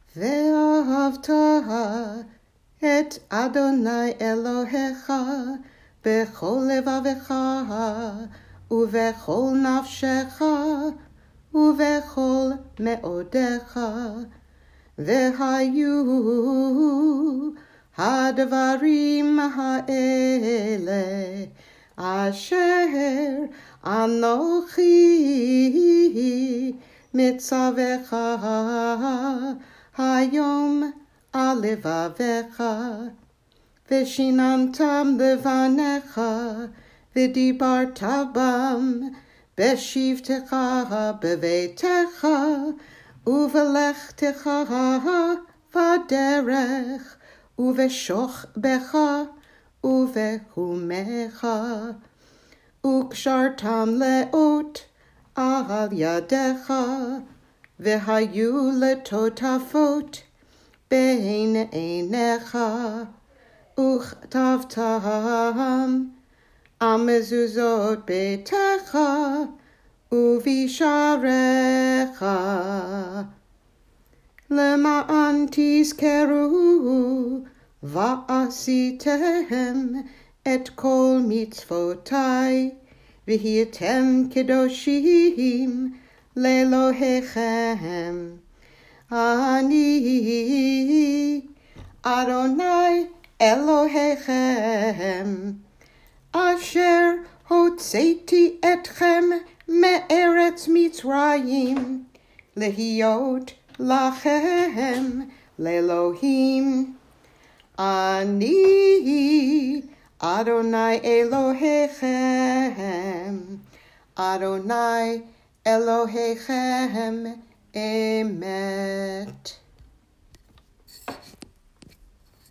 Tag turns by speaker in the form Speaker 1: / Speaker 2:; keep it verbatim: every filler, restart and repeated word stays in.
Speaker 1: ואהבת את אדוני אלוהיך בכל לבבך ובכל נפשך ובכל מאודיך. והיו הדברים האלה אשר אנוכי מצווך היום על לבביך, ושיננתם לבניך, ודיברת בם בשבתך בביתך, ובלכתך בדרך, ובשוכבך ובחומך, וקשרתם לאות על ידיך, והיו לטוטפות בין עיניך, וכתבתם על מזוזות ביתך ובשעריך, למען תזכרו ועשיתם את כל מצוותי, והייתם קדושים לאלוהיכם. אני אדוני אלוהיכם, אשר הוצאתי אתכם מארץ מצרים, להיות לכם לאלוהים. אני אדוני אלוהיכם, אדוני אלוהיכם, אמן.